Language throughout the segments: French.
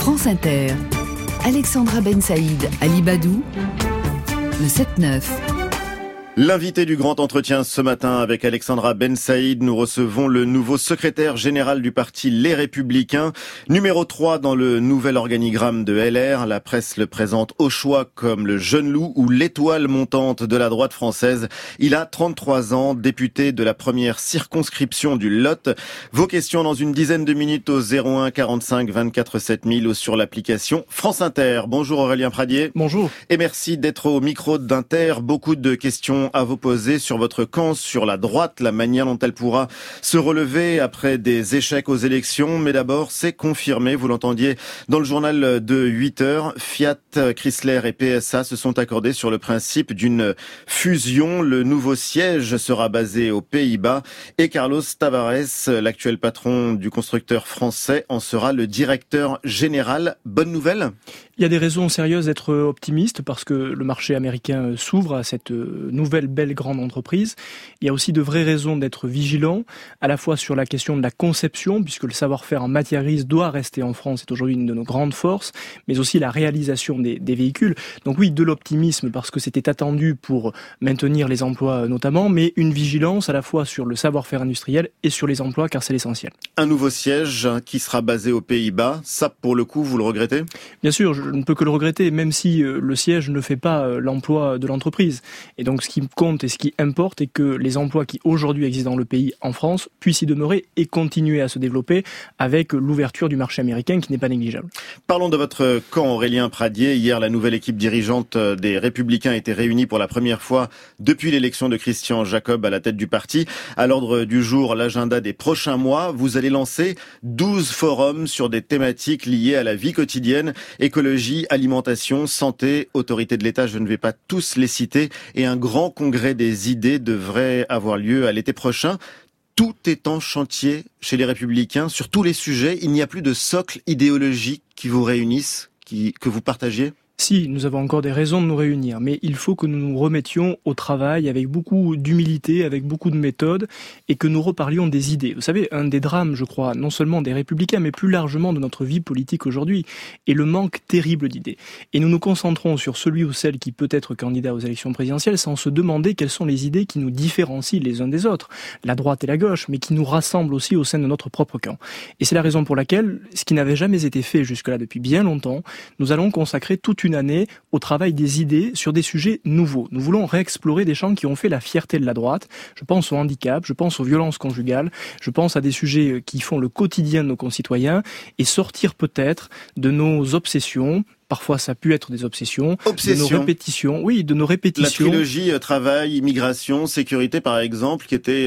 France Inter. Alexandra Ben Saïd, Ali Badou, le 7-9. L'invité du grand entretien ce matin avec Alexandra Ben Saïd, nous recevons le nouveau secrétaire général du parti Les Républicains, numéro 3 dans le nouvel organigramme de LR. La presse le présente au choix comme le jeune loup ou l'étoile montante de la droite française. Il a 33 ans, député de la première circonscription du Lot. Vos questions dans une dizaine de minutes au 01 45 24 7000 ou sur l'application France Inter. Bonjour Aurélien Pradier. Bonjour. Et merci d'être au micro d'Inter. Beaucoup de questions à vous poser sur votre camp, sur la droite, la manière dont elle pourra se relever après des échecs aux élections. Mais d'abord, c'est confirmé, vous l'entendiez dans le journal de 8 heures, Fiat, Chrysler et PSA se sont accordés sur le principe d'une fusion. Le nouveau siège sera basé aux Pays-Bas et Carlos Tavares, l'actuel patron du constructeur français, en sera le directeur général. Bonne nouvelle ? Il y a des raisons sérieuses d'être optimiste parce que le marché américain s'ouvre à cette nouvelle belle grande entreprise. Il y a aussi de vraies raisons d'être vigilant, à la fois sur la question de la conception, puisque le savoir-faire en matière grise doit rester en France, c'est aujourd'hui une de nos grandes forces, mais aussi la réalisation des véhicules. Donc oui, de l'optimisme parce que c'était attendu pour maintenir les emplois notamment, mais une vigilance à la fois sur le savoir-faire industriel et sur les emplois car c'est l'essentiel. Un nouveau siège qui sera basé aux Pays-Bas, ça pour le coup vous le regrettez ? Bien sûr, je ne peux que le regretter, même si le siège ne fait pas l'emploi de l'entreprise. Et donc ce qui compte et ce qui importe est que les emplois qui aujourd'hui existent dans le pays, en France, puissent y demeurer et continuer à se développer avec l'ouverture du marché américain qui n'est pas négligeable. Parlons de votre camp, Aurélien Pradier. Hier, la nouvelle équipe dirigeante des Républicains a été réunie pour la première fois depuis l'élection de Christian Jacob à la tête du parti. À l'ordre du jour, l'agenda des prochains mois, vous allez lancer 12 forums sur des thématiques liées à la vie quotidienne, écologie, alimentation, santé, autorité de l'État, je ne vais pas tous les citer, et un grand congrès des idées devrait avoir lieu à l'été prochain. Tout est en chantier chez les Républicains, sur tous les sujets. Il n'y a plus de socle idéologique qui vous réunisse, que vous partagiez ? Si, nous avons encore des raisons de nous réunir, mais il faut que nous nous remettions au travail avec beaucoup d'humilité, avec beaucoup de méthode, et que nous reparlions des idées. Vous savez, un des drames, je crois, non seulement des Républicains, mais plus largement de notre vie politique aujourd'hui, est le manque terrible d'idées. Et nous nous concentrons sur celui ou celle qui peut être candidat aux élections présidentielles sans se demander quelles sont les idées qui nous différencient les uns des autres, la droite et la gauche, mais qui nous rassemblent aussi au sein de notre propre camp. Et c'est la raison pour laquelle, ce qui n'avait jamais été fait jusque-là depuis bien longtemps, nous allons consacrer toute une année au travail des idées sur des sujets nouveaux. Nous voulons réexplorer des champs qui ont fait la fierté de la droite. Je pense au handicap, je pense aux violences conjugales, je pense à des sujets qui font le quotidien de nos concitoyens et sortir peut-être de nos obsessions. Parfois, ça a pu être des obsessions, de nos répétitions. Oui, de nos répétitions. La trilogie travail, immigration, sécurité, par exemple, qui était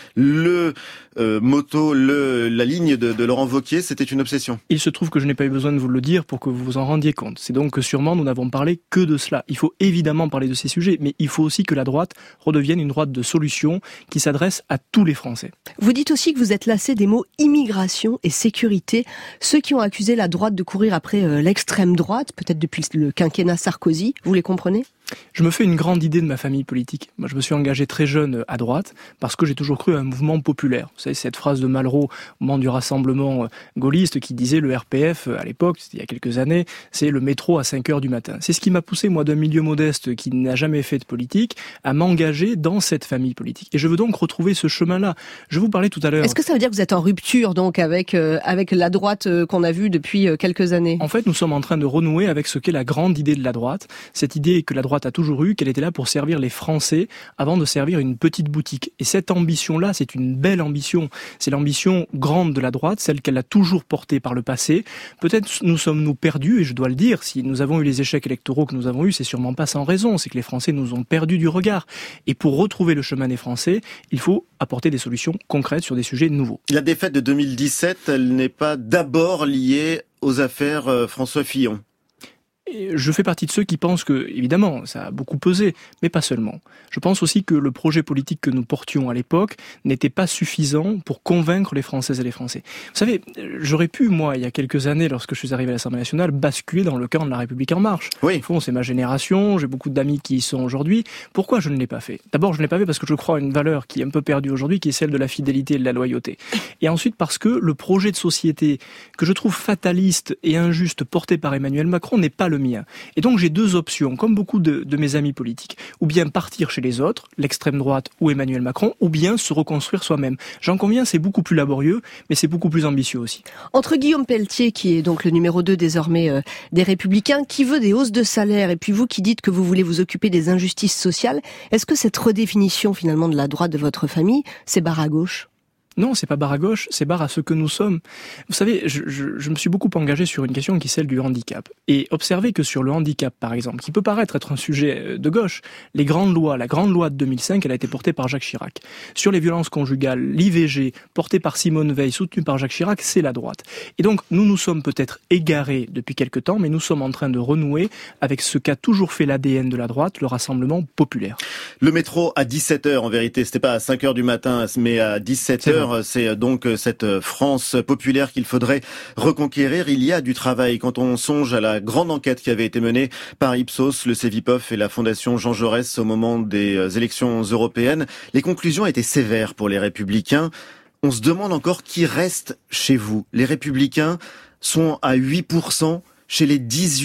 le motto, la ligne de Laurent Wauquiez, c'était une obsession. Il se trouve que je n'ai pas eu besoin de vous le dire pour que vous vous en rendiez compte. C'est donc que sûrement nous n'avons parlé que de cela. Il faut évidemment parler de ces sujets, mais il faut aussi que la droite redevienne une droite de solutions qui s'adresse à tous les Français. Vous dites aussi que vous êtes lassé des mots immigration et sécurité. Ceux qui ont accusé la droite de courir après l'extrême droite, peut-être depuis le quinquennat Sarkozy, vous les comprenez ? Je me fais une grande idée de ma famille politique. Moi, je me suis engagé très jeune à droite parce que j'ai toujours cru à un mouvement populaire. Vous savez, cette phrase de Malraux au moment du rassemblement gaulliste qui disait le RPF, à l'époque, c'était il y a quelques années, c'est le métro à 5 heures du matin. C'est ce qui m'a poussé, moi, d'un milieu modeste qui n'a jamais fait de politique, à m'engager dans cette famille politique. Et je veux donc retrouver ce chemin-là. Je vous parlais tout à l'heure. Est-ce que ça veut dire que vous êtes en rupture, donc, avec la droite qu'on a vue depuis quelques années ? En fait, nous sommes en train de renouer avec ce qu'est la grande idée de la droite. Cette idée que la droite a toujours eu, qu'elle était là pour servir les Français avant de servir une petite boutique. Et cette ambition-là, c'est une belle ambition. C'est l'ambition grande de la droite, celle qu'elle a toujours portée par le passé. Peut-être nous sommes-nous perdus, et je dois le dire, si nous avons eu les échecs électoraux que nous avons eus, c'est sûrement pas sans raison, c'est que les Français nous ont perdu du regard. Et pour retrouver le chemin des Français, il faut apporter des solutions concrètes sur des sujets nouveaux. La défaite de 2017, elle n'est pas d'abord liée aux affaires François Fillon. Je fais partie de ceux qui pensent que, évidemment, ça a beaucoup pesé, mais pas seulement. Je pense aussi que le projet politique que nous portions à l'époque n'était pas suffisant pour convaincre les Françaises et les Français. Vous savez, j'aurais pu, moi, il y a quelques années, lorsque je suis arrivé à l'Assemblée nationale, basculer dans le camp de la République en marche. Oui. Au fond, c'est ma génération, j'ai beaucoup d'amis qui y sont aujourd'hui. Pourquoi je ne l'ai pas fait ? D'abord, je ne l'ai pas fait parce que je crois à une valeur qui est un peu perdue aujourd'hui, qui est celle de la fidélité et de la loyauté. Et ensuite parce que le projet de société que je trouve fataliste et injuste porté par Emmanuel Macron n'est pas le mien. Et donc j'ai deux options, comme beaucoup de mes amis politiques. Ou bien partir chez les autres, l'extrême droite ou Emmanuel Macron, ou bien se reconstruire soi-même. J'en conviens, c'est beaucoup plus laborieux, mais c'est beaucoup plus ambitieux aussi. Entre Guillaume Pelletier, qui est donc le numéro 2 désormais des Républicains, qui veut des hausses de salaire, et puis vous qui dites que vous voulez vous occuper des injustices sociales, est-ce que cette redéfinition finalement de la droite de votre famille, c'est barre à gauche ? Non, c'est pas barre à gauche, c'est barre à ce que nous sommes. Vous savez, je me suis beaucoup engagé sur une question qui est celle du handicap. Et observez que sur le handicap, par exemple, qui peut paraître être un sujet de gauche, la grande loi de 2005, elle a été portée par Jacques Chirac. Sur les violences conjugales, l'IVG, portée par Simone Veil, soutenue par Jacques Chirac, c'est la droite. Et donc, nous sommes peut-être égarés depuis quelque temps, mais nous sommes en train de renouer avec ce qu'a toujours fait l'ADN de la droite, le Rassemblement populaire. Le métro à 17h, en vérité, c'était pas à 5h du matin, mais à 17h. C'est donc cette France populaire qu'il faudrait reconquérir. Il y a du travail quand on songe à la grande enquête qui avait été menée par Ipsos, le Cevipof et la Fondation Jean Jaurès au moment des élections européennes. Les conclusions étaient sévères pour les Républicains. On se demande encore qui reste chez vous. Les Républicains sont à 8% chez les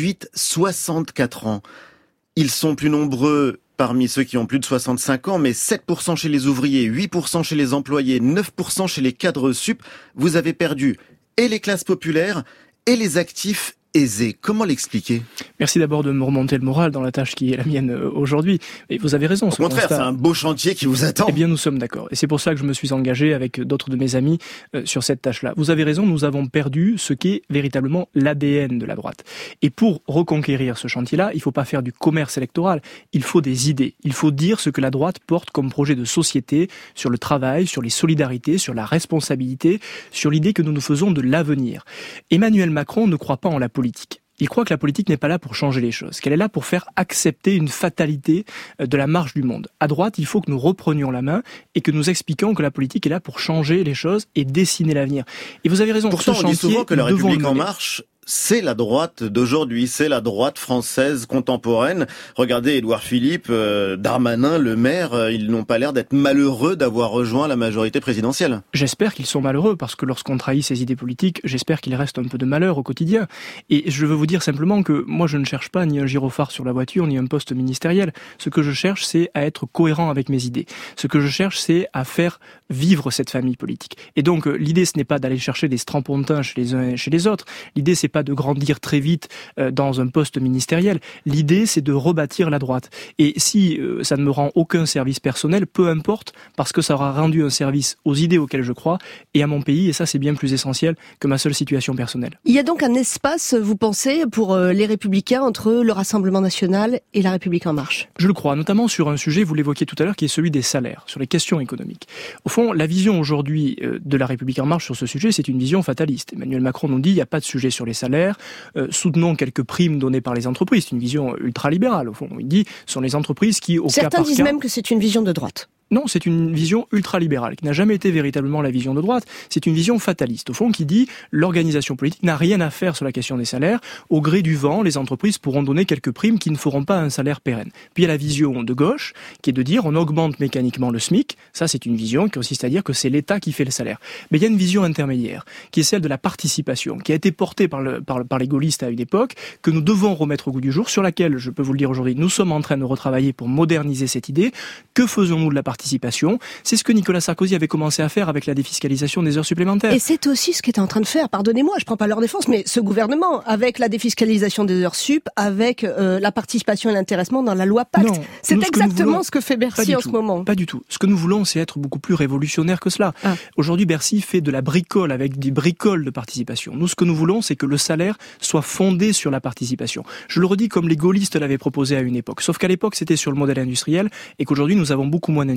18-64 ans. Ils sont plus nombreux parmi ceux qui ont plus de 65 ans, mais 7% chez les ouvriers, 8% chez les employés, 9% chez les cadres sup. Vous avez perdu et les classes populaires et les actifs aisés. Comment l'expliquer ? Merci d'abord de me remonter le moral dans la tâche qui est la mienne aujourd'hui. Et vous avez raison. Au contraire, c'est un beau chantier qui vous attend. Eh bien, nous sommes d'accord. Et c'est pour ça que je me suis engagé avec d'autres de mes amis sur cette tâche-là. Vous avez raison, nous avons perdu ce qu'est véritablement l'ADN de la droite. Et pour reconquérir ce chantier-là, il ne faut pas faire du commerce électoral. Il faut des idées. Il faut dire ce que la droite porte comme projet de société sur le travail, sur les solidarités, sur la responsabilité, sur l'idée que nous nous faisons de l'avenir. Emmanuel Macron ne croit pas en la politique. Il croit que la politique n'est pas là pour changer les choses, qu'elle est là pour faire accepter une fatalité de la marche du monde. À droite, il faut que nous reprenions la main et que nous expliquions que la politique est là pour changer les choses et dessiner l'avenir. Et vous avez raison. Pourtant, on dit souvent que la République en marche, c'est la droite d'aujourd'hui, c'est la droite française contemporaine. Regardez Édouard Philippe, Darmanin, le maire, ils n'ont pas l'air d'être malheureux d'avoir rejoint la majorité présidentielle. J'espère qu'ils sont malheureux, parce que lorsqu'on trahit ses idées politiques, j'espère qu'il reste un peu de malheur au quotidien. Et je veux vous dire simplement que moi je ne cherche pas ni un gyrophare sur la voiture, ni un poste ministériel. Ce que je cherche, c'est à être cohérent avec mes idées. Ce que je cherche, c'est à faire vivre cette famille politique. Et donc l'idée, ce n'est pas d'aller chercher des strapontins chez les uns et chez les autres. L'idée, c'est pas de grandir très vite dans un poste ministériel. L'idée, c'est de rebâtir la droite. Et si ça ne me rend aucun service personnel, peu importe, parce que ça aura rendu un service aux idées auxquelles je crois et à mon pays, et ça, c'est bien plus essentiel que ma seule situation personnelle. Il y a donc un espace, vous pensez, pour les Républicains entre le Rassemblement national et la République en marche ? Je le crois, notamment sur un sujet, vous l'évoquiez tout à l'heure, qui est celui des salaires, sur les questions économiques. Au fond, la vision aujourd'hui de la République en marche sur ce sujet, c'est une vision fataliste. Emmanuel Macron nous dit, il n'y a pas de sujet sur les salaires, soutenons quelques primes données par les entreprises. C'est une vision ultralibérale, au fond. Il dit, ce sont les entreprises qui, au cas par cas... Certains disent même que c'est une vision de droite. Non, c'est une vision ultralibérale, qui n'a jamais été véritablement la vision de droite. C'est une vision fataliste, au fond, qui dit l'organisation politique n'a rien à faire sur la question des salaires. Au gré du vent, les entreprises pourront donner quelques primes qui ne feront pas un salaire pérenne. Puis il y a la vision de gauche, qui est de dire on augmente mécaniquement le SMIC. Ça, c'est une vision qui consiste à dire que c'est l'État qui fait le salaire. Mais il y a une vision intermédiaire, qui est celle de la participation, qui a été portée par les gaullistes à une époque, que nous devons remettre au goût du jour, sur laquelle, je peux vous le dire aujourd'hui, nous sommes en train de retravailler pour moderniser cette idée. Que faisons-nous de la participation ? C'est ce que Nicolas Sarkozy avait commencé à faire avec la défiscalisation des heures supplémentaires. Et c'est aussi ce qu'est en train de faire, pardonnez-moi, je prends pas leur défense, mais ce gouvernement, avec la défiscalisation des heures sup, avec la participation et l'intéressement dans la loi Pacte. Non, c'est exactement ce que fait Bercy en ce moment. Pas du tout. Ce que nous voulons, c'est être beaucoup plus révolutionnaire que cela. Aujourd'hui, Bercy fait de la bricole avec des bricoles de participation. Nous, ce que nous voulons, c'est que le salaire soit fondé sur la participation. Je le redis comme les gaullistes l'avaient proposé à une époque. Sauf qu'à l'époque, c'était sur le modèle industriel et qu'aujourd'hui, nous avons beaucoup moins d'industrie.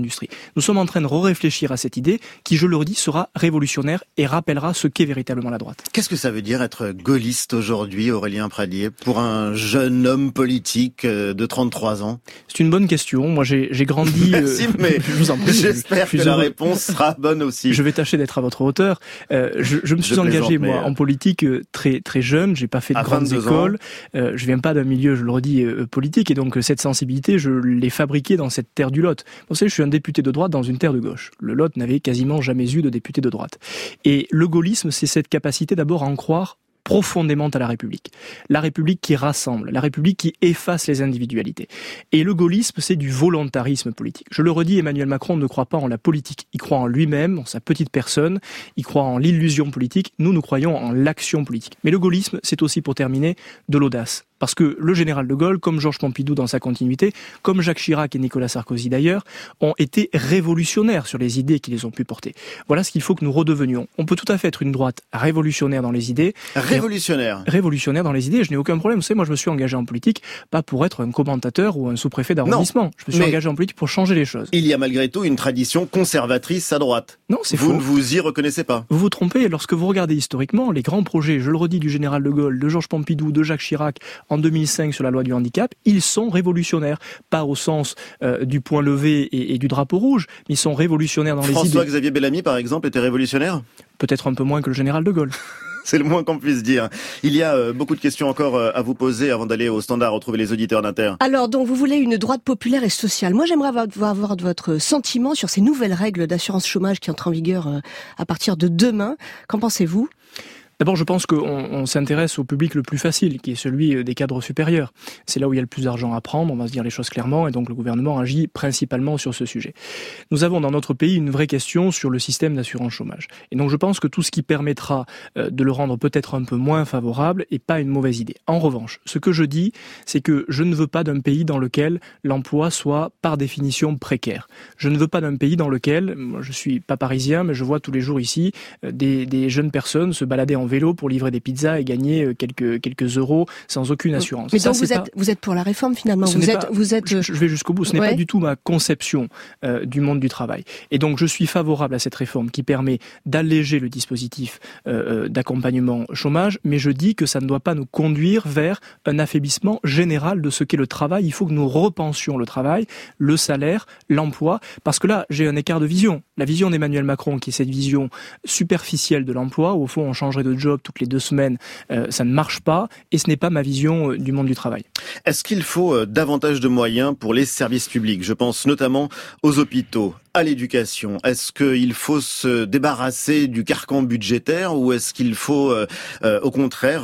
l'industrie. Nous sommes en train de réfléchir à cette idée qui, je le redis, sera révolutionnaire et rappellera ce qu'est véritablement la droite. Qu'est-ce que ça veut dire être gaulliste aujourd'hui, Aurélien Pradié, pour un jeune homme politique de 33 ans? C'est une bonne question. Moi, j'ai grandi... Merci, mais je vous en prie, j'espère que la réponse sera bonne aussi. Je vais tâcher d'être à votre hauteur. Je me suis engagé, moi, en politique très très jeune. J'ai pas fait de grandes écoles. Je viens pas d'un milieu, je le redis, politique, et donc cette sensibilité, je l'ai fabriquée dans cette terre du Lot. Vous savez, je suis un député de droite dans une terre de gauche. Le Lot n'avait quasiment jamais eu de député de droite. Et le gaullisme, c'est cette capacité d'abord à en croire profondément à la République. La République qui rassemble, la République qui efface les individualités. Et le gaullisme, c'est du volontarisme politique. Je le redis, Emmanuel Macron ne croit pas en la politique. Il croit en lui-même, en sa petite personne. Il croit en l'illusion politique. Nous croyons en l'action politique. Mais le gaullisme, c'est aussi, pour terminer, de l'audace. Parce que le général de Gaulle, comme Georges Pompidou dans sa continuité, comme Jacques Chirac et Nicolas Sarkozy d'ailleurs, ont été révolutionnaires sur les idées qui les ont pu porter. Voilà ce qu'il faut que nous redevenions. On peut tout à fait être une droite révolutionnaire dans les idées. Révolutionnaire dans les idées, je n'ai aucun problème. Vous savez, moi je me suis engagé en politique, pas pour être un commentateur ou un sous-préfet d'arrondissement. Je me suis engagé en politique pour changer les choses. Il y a malgré tout une tradition conservatrice à droite. Non, c'est faux. Vous ne vous y reconnaissez pas. Vous vous trompez. Lorsque vous regardez historiquement, les grands projets, je le redis, du général de Gaulle, de Georges Pompidou, de Jacques Chirac, en 2005 sur la loi du handicap, ils sont révolutionnaires. Pas au sens du point levé et du drapeau rouge, mais ils sont révolutionnaires dans les idées. François-Xavier Bellamy, par exemple, était révolutionnaire ? Peut-être un peu moins que le général de Gaulle. C'est le moins qu'on puisse dire. Il y a beaucoup de questions encore à vous poser avant d'aller au standard retrouver les auditeurs d'Inter. Alors, donc, vous voulez une droite populaire et sociale. Moi, j'aimerais avoir votre sentiment sur ces nouvelles règles d'assurance chômage qui entrent en vigueur à partir de demain. Qu'en pensez-vous ? D'abord, je pense qu'on s'intéresse au public le plus facile, qui est celui des cadres supérieurs. C'est là où il y a le plus d'argent à prendre, on va se dire les choses clairement, et donc le gouvernement agit principalement sur ce sujet. Nous avons dans notre pays une vraie question sur le système d'assurance chômage. Et donc je pense que tout ce qui permettra de le rendre peut-être un peu moins favorable n'est pas une mauvaise idée. En revanche, ce que je dis, c'est que je ne veux pas d'un pays dans lequel l'emploi soit par définition précaire. Je ne veux pas d'un pays dans lequel, moi, je suis pas parisien, mais je vois tous les jours ici des jeunes personnes se balader en vélo pour livrer des pizzas et gagner quelques euros sans aucune assurance. Mais donc vous êtes pour la réforme finalement. Je vais jusqu'au bout. Ce n'est pas du tout ma conception du monde du travail. Et donc je suis favorable à cette réforme qui permet d'alléger le dispositif d'accompagnement chômage, mais je dis que ça ne doit pas nous conduire vers un affaiblissement général de ce qu'est le travail. Il faut que nous repensions le travail, le salaire, l'emploi, parce que là j'ai un écart de vision. La vision d'Emmanuel Macron, qui est cette vision superficielle de l'emploi, où au fond on changerait de job toutes les 2 semaines, ça ne marche pas, et ce n'est pas ma vision du monde du travail. Est-ce qu'il faut davantage de moyens pour les services publics ? Je pense notamment aux hôpitaux, à l'éducation. Est-ce qu'il faut se débarrasser du carcan budgétaire ou est-ce qu'il faut au contraire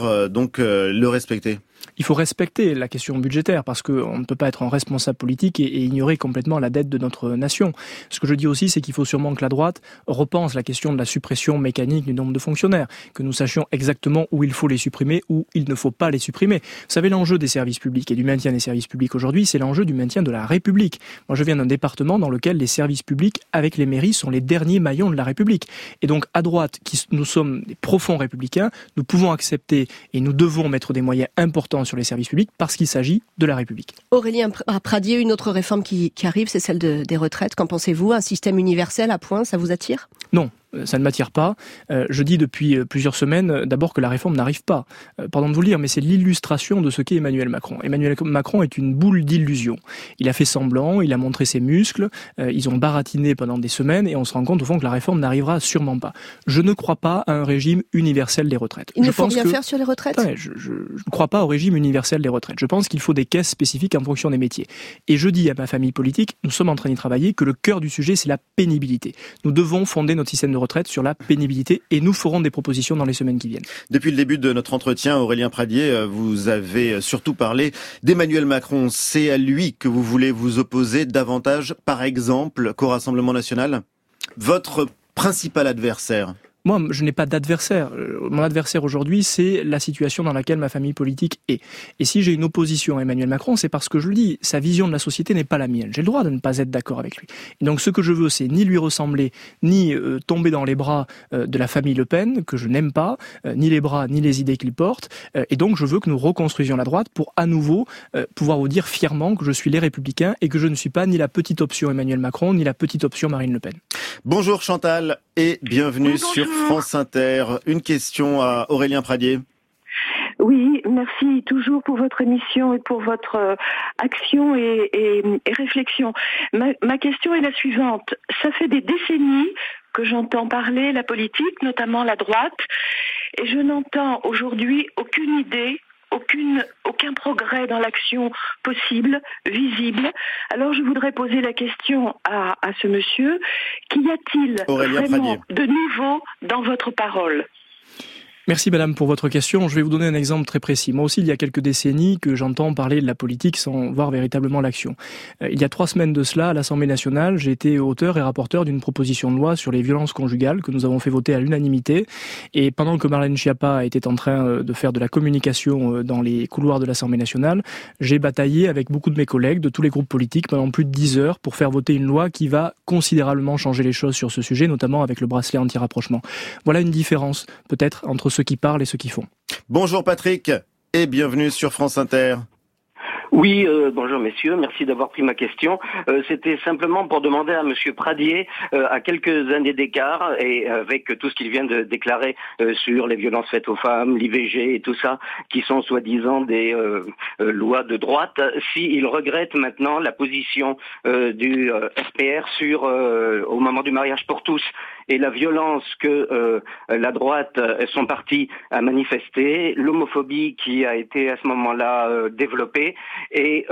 le respecter ? Il faut respecter la question budgétaire parce qu'on ne peut pas être un responsable politique et ignorer complètement la dette de notre nation. Ce que je dis aussi, c'est qu'il faut sûrement que la droite repense la question de la suppression mécanique du nombre de fonctionnaires, que nous sachions exactement où il faut les supprimer, où il ne faut pas les supprimer. Vous savez, l'enjeu des services publics et du maintien des services publics aujourd'hui, c'est l'enjeu du maintien de la République. Moi, je viens d'un département dans lequel les services publics, avec les mairies, sont les derniers maillons de la République. Et donc, à droite, nous sommes des profonds républicains, nous pouvons accepter et nous devons mettre des moyens importants sur les services publics parce qu'il s'agit de la République. Aurélien Pradié, une autre réforme qui arrive, c'est celle des retraites. Qu'en pensez-vous ? Un système universel à points, ça vous attire ? Non. Ça ne m'attire pas. Je dis depuis plusieurs semaines d'abord que la réforme n'arrive pas. Pardon de vous le dire, mais c'est l'illustration de ce qu'est Emmanuel Macron. Emmanuel Macron est une boule d'illusion. Il a fait semblant, il a montré ses muscles, ils ont baratiné pendant des semaines et on se rend compte au fond que la réforme n'arrivera sûrement pas. Je ne crois pas à un régime universel des retraites. Il ne faut rien faire sur les retraites ? Je ne crois pas au régime universel des retraites. Je pense qu'il faut des caisses spécifiques en fonction des métiers. Et je dis à ma famille politique, nous sommes en train d'y travailler, que le cœur du sujet, c'est la pénibilité. Nous devons fonder notre système de retraite sur la pénibilité et nous ferons des propositions dans les semaines qui viennent. Depuis le début de notre entretien, Aurélien Pradié, vous avez surtout parlé d'Emmanuel Macron. C'est à lui que vous voulez vous opposer davantage, par exemple, qu'au Rassemblement national ? Votre principal adversaire ? Moi, je n'ai pas d'adversaire. Mon adversaire aujourd'hui, c'est la situation dans laquelle ma famille politique est. Et si j'ai une opposition à Emmanuel Macron, c'est parce que je le dis, sa vision de la société n'est pas la mienne. J'ai le droit de ne pas être d'accord avec lui. Et donc ce que je veux, c'est ni lui ressembler, ni tomber dans les bras de la famille Le Pen, que je n'aime pas, ni les bras, ni les idées qu'il porte. Et donc je veux que nous reconstruisions la droite pour à nouveau pouvoir vous dire fièrement que je suis les Républicains et que je ne suis pas ni la petite option Emmanuel Macron, ni la petite option Marine Le Pen. Bonjour Chantal et bienvenue sur France Inter. Une question à Aurélien Pradier. Oui, merci toujours pour votre émission et pour votre action et réflexion. Ma question est la suivante. Ça fait des décennies que j'entends parler la politique, notamment la droite, et je n'entends aujourd'hui aucune idée, aucun progrès dans l'action possible, visible. Alors je voudrais poser la question à ce monsieur, qu'y a-t-il vraiment de nouveau dans votre parole ? Merci madame pour votre question. Je vais vous donner un exemple très précis. Moi aussi, il y a quelques décennies que j'entends parler de la politique sans voir véritablement l'action. Il y a 3 semaines de cela, à l'Assemblée nationale, j'ai été auteur et rapporteur d'une proposition de loi sur les violences conjugales que nous avons fait voter à l'unanimité. Et pendant que Marlène Schiappa était en train de faire de la communication dans les couloirs de l'Assemblée nationale, j'ai bataillé avec beaucoup de mes collègues de tous les groupes politiques pendant plus de 10 heures pour faire voter une loi qui va considérablement changer les choses sur ce sujet, notamment avec le bracelet anti-rapprochement. Voilà une différence, peut-être, entre ceux qui parlent et ceux qui font. Bonjour Patrick et bienvenue sur France Inter. Oui, bonjour messieurs, merci d'avoir pris ma question. C'était simplement pour demander à monsieur Pradier, à quelques années d'écart, et avec tout ce qu'il vient de déclarer sur les violences faites aux femmes, l'IVG et tout ça, qui sont soi-disant des lois de droite, s'il regrette maintenant la position du RPR sur au moment du mariage pour tous et la violence que la droite sont partis à manifester, l'homophobie qui a été à ce moment-là développée, et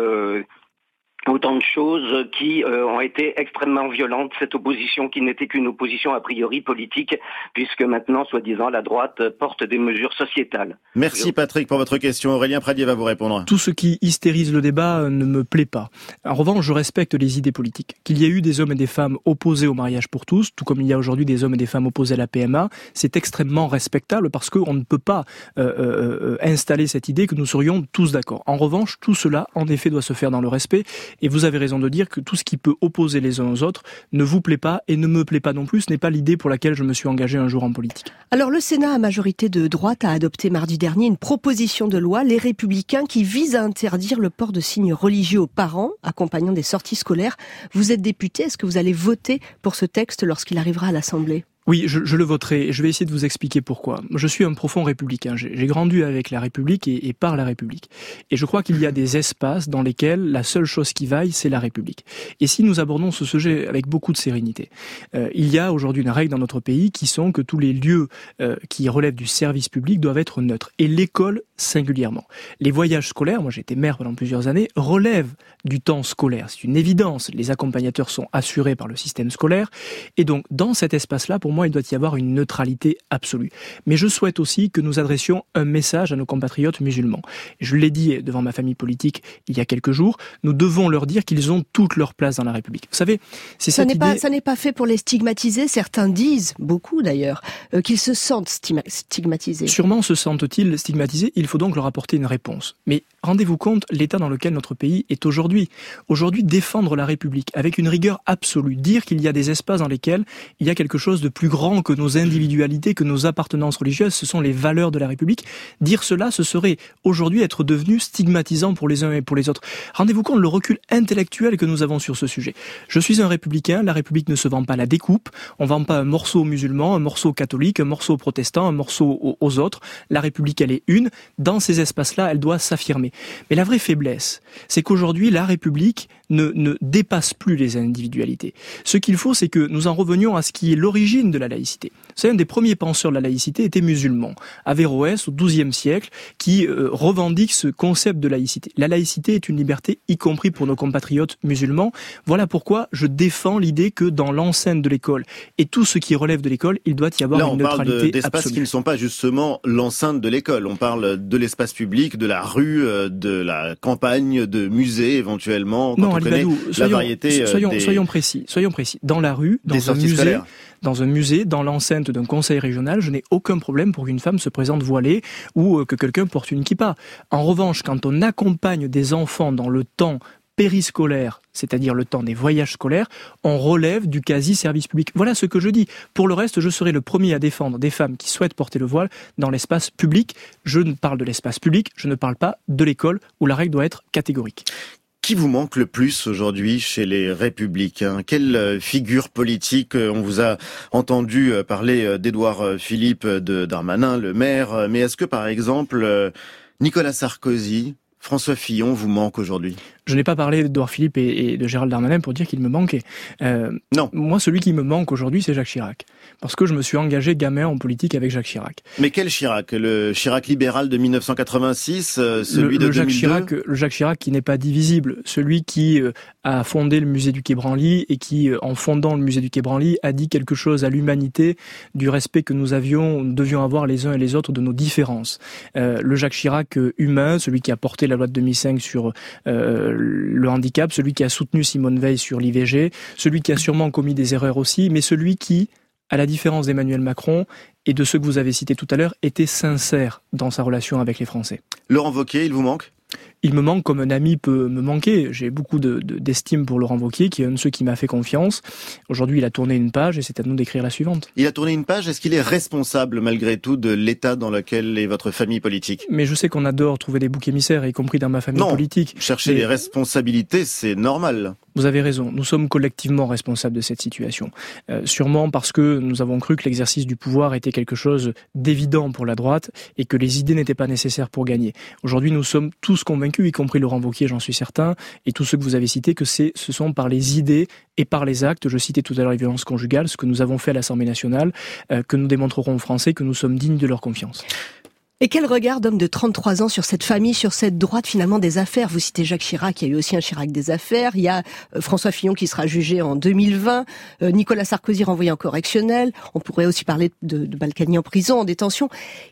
autant de choses qui ont été extrêmement violentes, cette opposition qui n'était qu'une opposition a priori politique, puisque maintenant, soi-disant, la droite porte des mesures sociétales. Merci Patrick pour votre question. Aurélien Pradier va vous répondre. Tout ce qui hystérise le débat ne me plaît pas. En revanche, je respecte les idées politiques. Qu'il y ait eu des hommes et des femmes opposés au mariage pour tous, tout comme il y a aujourd'hui des hommes et des femmes opposés à la PMA, c'est extrêmement respectable parce qu'on ne peut pas installer cette idée que nous serions tous d'accord. En revanche, tout cela, en effet, doit se faire dans le respect. Et vous avez raison de dire que tout ce qui peut opposer les uns aux autres ne vous plaît pas et ne me plaît pas non plus. Ce n'est pas l'idée pour laquelle je me suis engagé un jour en politique. Alors le Sénat, à majorité de droite, a adopté mardi dernier une proposition de loi, les Républicains, qui vise à interdire le port de signes religieux aux parents accompagnant des sorties scolaires. Vous êtes député, est-ce que vous allez voter pour ce texte lorsqu'il arrivera à l'Assemblée ? Oui, je le voterai et je vais essayer de vous expliquer pourquoi. Je suis un profond républicain. J'ai grandi avec la République et par la République. Et je crois qu'il y a des espaces dans lesquels la seule chose qui vaille, c'est la République. Et si nous abordons ce sujet avec beaucoup de sérénité, il y a aujourd'hui une règle dans notre pays qui sont que tous les lieux qui relèvent du service public doivent être neutres. Et l'école singulièrement. Les voyages scolaires, moi j'ai été maire pendant plusieurs années, relèvent du temps scolaire. C'est une évidence. Les accompagnateurs sont assurés par le système scolaire. Et donc, dans cet espace-là, pour moi, il doit y avoir une neutralité absolue. Mais je souhaite aussi que nous adressions un message à nos compatriotes musulmans. Je l'ai dit devant ma famille politique il y a quelques jours, nous devons leur dire qu'ils ont toute leur place dans la République. Vous savez, c'est cette idée... Ça n'est pas fait pour les stigmatiser. Certains disent, beaucoup d'ailleurs, qu'ils se sentent stigmatisés. Sûrement se sentent-ils stigmatisés. Il faut donc leur apporter une réponse. Mais rendez-vous compte l'état dans lequel notre pays est aujourd'hui. Aujourd'hui, défendre la République avec une rigueur absolue, dire qu'il y a des espaces dans lesquels il y a quelque chose de plus grand que nos individualités, que nos appartenances religieuses, ce sont les valeurs de la République. Dire cela, ce serait aujourd'hui être devenu stigmatisant pour les uns et pour les autres. Rendez-vous compte le recul intellectuel que nous avons sur ce sujet. Je suis un républicain, la République ne se vend pas à la découpe, on ne vend pas un morceau aux musulmans, un morceau aux catholiques, un morceau aux protestants, un morceau aux autres. La République, elle est une. Dans ces espaces-là, elle doit s'affirmer. Mais la vraie faiblesse, c'est qu'aujourd'hui, la République ne dépasse plus les individualités. Ce qu'il faut, c'est que nous en revenions à ce qui est l'origine de la laïcité. Vous savez, un des premiers penseurs de la laïcité était musulman, Averroès, au XIIe siècle, qui revendique ce concept de laïcité. La laïcité est une liberté, y compris pour nos compatriotes musulmans. Voilà pourquoi je défends l'idée que dans l'enceinte de l'école et tout ce qui relève de l'école, il doit y avoir une neutralité absolue. Là, on parle d'espaces qui ne sont pas justement l'enceinte de l'école. On parle de l'espace public, de la rue, de la campagne, de musées éventuellement. Quand on connaît la variété soyons précis. Dans la rue, dans un musée, dans un musée, dans l'enceinte d'un conseil régional, je n'ai aucun problème pour qu'une femme se présente voilée ou que quelqu'un porte une kippa. En revanche, quand on accompagne des enfants dans le temps périscolaire, c'est-à-dire le temps des voyages scolaires, on relève du quasi-service public. Voilà ce que je dis. Pour le reste, je serai le premier à défendre des femmes qui souhaitent porter le voile dans l'espace public. Je ne parle de l'espace public, je ne parle pas de l'école où la règle doit être catégorique. Qui vous manque le plus aujourd'hui chez les Républicains ? Quelle figure politique ? On vous a entendu parler d'Édouard Philippe, de Darmanin, le maire, mais est-ce que par exemple Nicolas Sarkozy, François Fillon vous manque aujourd'hui ? Je n'ai pas parlé d'Édouard Philippe et de Gérald Darmanin pour dire qu'il me manquait. Non. Moi, celui qui me manque aujourd'hui, c'est Jacques Chirac. Parce que je me suis engagé gamin en politique avec Jacques Chirac. Mais quel Chirac ? Le Chirac libéral de 1986 ? Celui de 2002 ? Le Jacques Chirac qui n'est pas divisible. Celui qui a fondé le musée du Quai Branly et qui, en fondant le musée du Quai Branly, a dit quelque chose à l'humanité du respect que nous devions avoir les uns et les autres de nos différences. Le Jacques Chirac humain, celui qui a porté la loi de 2005 sur le handicap, celui qui a soutenu Simone Veil sur l'IVG, celui qui a sûrement commis des erreurs aussi, mais celui qui, à la différence d'Emmanuel Macron et de ceux que vous avez cités tout à l'heure, était sincère dans sa relation avec les Français. Laurent Wauquiez, il vous manque ? Il me manque comme un ami peut me manquer. J'ai beaucoup d'estime pour Laurent Wauquiez, qui est un de ceux qui m'a fait confiance. Aujourd'hui, il a tourné une page et c'est à nous d'écrire la suivante. Il a tourné une page. Est-ce qu'il est responsable, malgré tout, de l'état dans lequel est votre famille politique ? Mais je sais qu'on adore trouver des boucs émissaires, y compris dans ma famille politique. Chercher les responsabilités, c'est normal. Vous avez raison. Nous sommes collectivement responsables de cette situation. Sûrement parce que nous avons cru que l'exercice du pouvoir était quelque chose d'évident pour la droite et que les idées n'étaient pas nécessaires pour gagner. Aujourd'hui, nous sommes tous convaincus, y compris Laurent Wauquiez, j'en suis certain, et tous ceux que vous avez cités, que ce sont par les idées et par les actes, je citais tout à l'heure les violences conjugales, ce que nous avons fait à l'Assemblée nationale, que nous démontrerons aux Français que nous sommes dignes de leur confiance. Et quel regard d'homme de 33 ans sur cette famille, sur cette droite finalement des affaires ? Vous citez Jacques Chirac, il y a eu aussi un Chirac des affaires, il y a François Fillon qui sera jugé en 2020, Nicolas Sarkozy renvoyé en correctionnel, on pourrait aussi parler de Balkany en prison, en détention.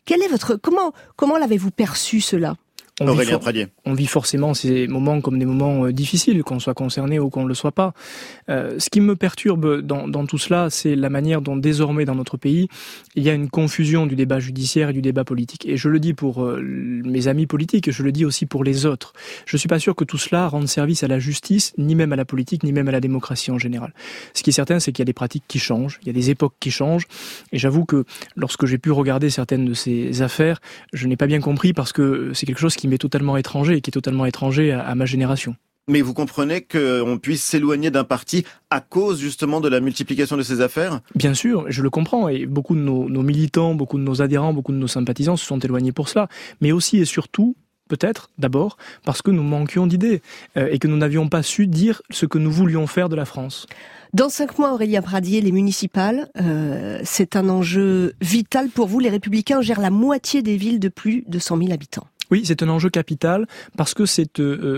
Comment l'avez-vous perçu cela ? Aurélien Pradié. On vit forcément ces moments comme des moments difficiles, qu'on soit concerné ou qu'on ne le soit pas. Ce qui me perturbe dans tout cela, c'est la manière dont désormais dans notre pays, il y a une confusion du débat judiciaire et du débat politique. Et je le dis pour mes amis politiques, je le dis aussi pour les autres. Je ne suis pas sûr que tout cela rende service à la justice, ni même à la politique, ni même à la démocratie en général. Ce qui est certain, c'est qu'il y a des pratiques qui changent, il y a des époques qui changent. Et j'avoue que lorsque j'ai pu regarder certaines de ces affaires, je n'ai pas bien compris parce que c'est quelque chose qui m'est totalement étranger et qui est totalement étranger à ma génération. Mais vous comprenez qu'on puisse s'éloigner d'un parti à cause justement de la multiplication de ces affaires ? Bien sûr, je le comprends, et beaucoup de nos militants, beaucoup de nos adhérents, beaucoup de nos sympathisants se sont éloignés pour cela, mais aussi et surtout, peut-être, d'abord, parce que nous manquions d'idées et que nous n'avions pas su dire ce que nous voulions faire de la France. Dans 5 mois, Aurélien Pradié, les municipales, c'est un enjeu vital pour vous. Les Républicains gèrent la moitié des villes de plus de 100 000 habitants. Oui, c'est un enjeu capital parce que c'est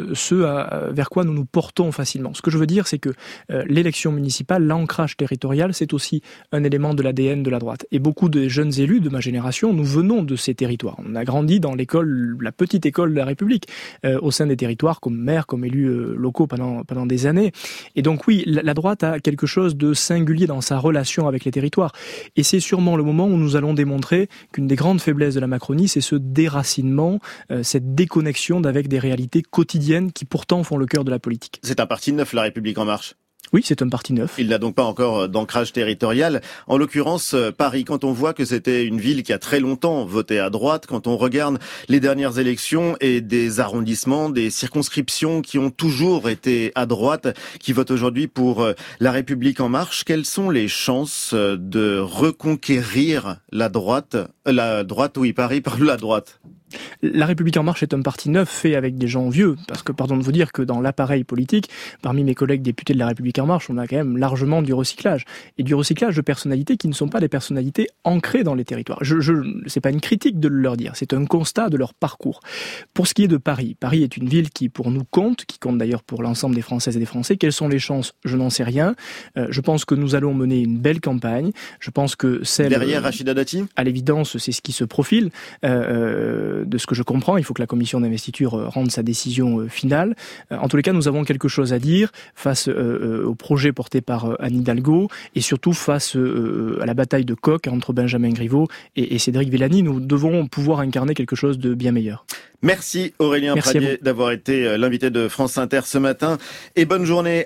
vers quoi nous nous portons facilement. Ce que je veux dire, c'est que l'élection municipale, l'ancrage territorial, c'est aussi un élément de l'ADN de la droite. Et beaucoup de jeunes élus de ma génération, nous venons de ces territoires. On a grandi dans l'école, la petite école de la République, au sein des territoires, comme maire, comme élus locaux pendant des années. Et donc oui, la droite a quelque chose de singulier dans sa relation avec les territoires. Et c'est sûrement le moment où nous allons démontrer qu'une des grandes faiblesses de la Macronie, c'est ce déracinement, cette déconnexion avec des réalités quotidiennes qui pourtant font le cœur de la politique. C'est un parti neuf, La République En Marche. Oui, c'est un parti neuf. Il n'a donc pas encore d'ancrage territorial. En l'occurrence, Paris, quand on voit que c'était une ville qui a très longtemps voté à droite, quand on regarde les dernières élections et des arrondissements, des circonscriptions qui ont toujours été à droite, qui votent aujourd'hui pour La République En Marche, quelles sont les chances de reconquérir la droite, Paris par la droite ? La République En Marche est un parti neuf fait avec des gens vieux, parce que, pardon de vous dire que dans l'appareil politique, parmi mes collègues députés de La République En Marche, on a quand même largement du recyclage. Et du recyclage de personnalités qui ne sont pas des personnalités ancrées dans les territoires. C'est pas une critique de leur dire, c'est un constat de leur parcours. Pour ce qui est de Paris, Paris est une ville qui pour nous compte, qui compte d'ailleurs pour l'ensemble des Françaises et des Français. Quelles sont les chances ? Je n'en sais rien. Je pense que nous allons mener une belle campagne. Je pense que celle... Derrière Rachida Dati ? À l'évidence, c'est ce qui se profile. de ce que je comprends. Il faut que la commission d'investiture rende sa décision finale. En tous les cas, nous avons quelque chose à dire face au projet porté par Anne Hidalgo et surtout face à la bataille de coq entre Benjamin Griveaux et Cédric Villani. Nous devons pouvoir incarner quelque chose de bien meilleur. Merci Aurélien Pradié d'avoir été l'invité de France Inter ce matin et bonne journée